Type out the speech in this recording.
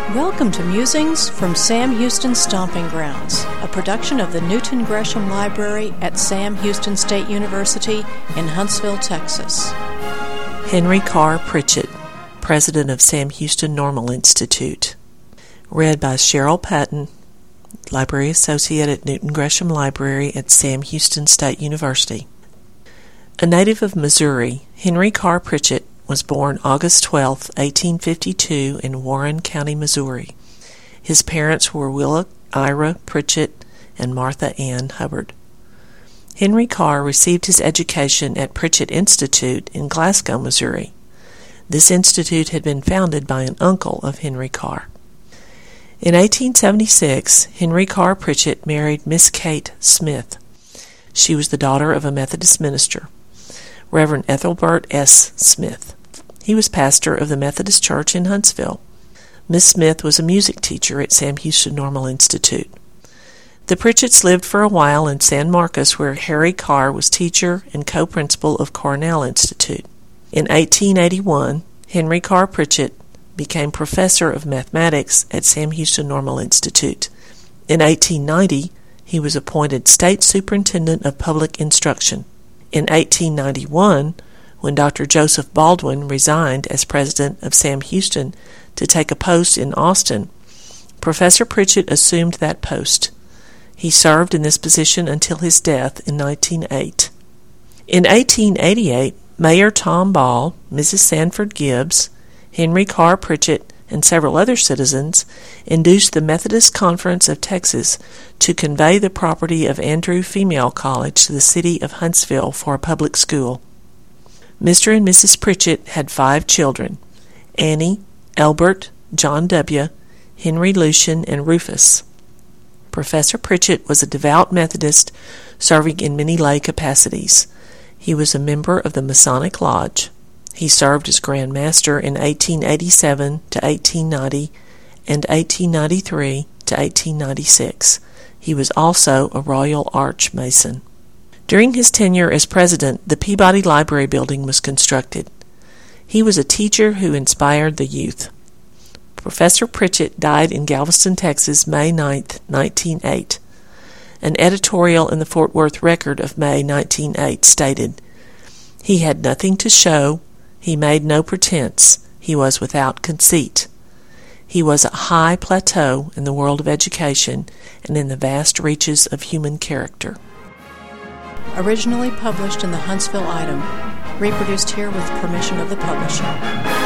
Welcome to Musings from Sam Houston Stomping Grounds, a production of the Newton Gresham Library at Sam Houston State University in Huntsville, Texas. Henry Carr Pritchett, President of Sam Houston Normal Institute. Read by Cheryl Patton, Library Associate at Newton Gresham Library at Sam Houston State University. A native of Missouri, Henry Carr Pritchett was born August 12, 1852 in Warren County, Missouri. His parents were Willa Ira Pritchett and Martha Ann Hubbard. Henry Carr received his education at Pritchett Institute in Glasgow, Missouri. This institute had been founded by an uncle of Henry Carr. In 1876, Henry Carr Pritchett married Miss Kate Smith. She was the daughter of a Methodist minister, Reverend Ethelbert S. Smith. He was pastor of the Methodist Church in Huntsville. Miss Smith was a music teacher at Sam Houston Normal Institute. The Pritchetts lived for a while in San Marcos, where Harry Carr was teacher and co-principal of Cornell Institute. In 1881, Henry Carr Pritchett became professor of mathematics at Sam Houston Normal Institute. In 1890, he was appointed state superintendent of public instruction. In 1891, when Dr. Joseph Baldwin resigned as president of Sam Houston to take a post in Austin, Professor Pritchett assumed that post. He served in this position until his death in 1908. In 1888, Mayor Tom Ball, Mrs. Sanford Gibbs, Henry Carr Pritchett, and several other citizens induced the Methodist Conference of Texas to convey the property of Andrew Female College to the city of Huntsville for a public school. Mr. and Mrs. Pritchett had 5 children: Annie, Albert, John W., Henry Lucian, and Rufus. Professor Pritchett was a devout Methodist serving in many lay capacities. He was a member of the Masonic Lodge. He served as Grand Master in 1887 to 1890 and 1893 to 1896. He was also a Royal Arch Mason. During his tenure as president, the Peabody Library building was constructed. He was a teacher who inspired the youth. Professor Pritchett died in Galveston, Texas, May 9, 1908. An editorial in the Fort Worth Record of May 1908 stated, "He had nothing to show. He made no pretense. He was without conceit. He was a high plateau in the world of education and in the vast reaches of human character." Originally published in the Huntsville Item, reproduced here with permission of the publisher.